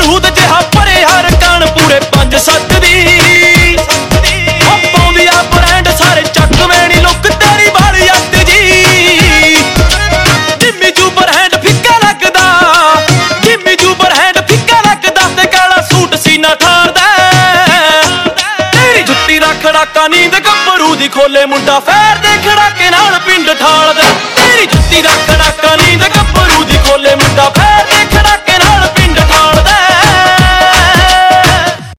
ਬਰੂਦ ਜਿਹਾ ਭਰੇ ਹਰ ਕਣ ਪੂਰੇ 5-7 ਦੀ ਪਾਉਂਦੀ ਆ ਬ੍ਰਾਂਡ ਸਾਰੇ ਚੱਕ ਵੇਣੀ ਲੁੱਕ ਤੇਰੀ ਵਾਲੀ ਅੱਤ ਜੀ ਜਿੰਮੀ ਜੂਬਰ ਹੈਂਡ ਫਿੱਕਾ ਲੱਗਦਾ ਜਿੰਮੀ ਜੂਬਰ ਹੈਂਡ ਫਿੱਕਾ ਲੱਗਦਾ ਤੇ ਕਾਲਾ ਸੂਟ ਸੀਨਾ ਠਾਰਦਾ ਤੇਰੀ ਜੁੱਤੀ ਰੱਖ ਰਾਕਾ ਨੀਂਦ ਗੱਭਰੂ ਦੀ ਖੋਲੇ ਮੁੰਡਾ ਫੇਰ ਦੇ ਖੜਾਕੇ ਨਾਲ ਪਿੰਡ ਠਾਲ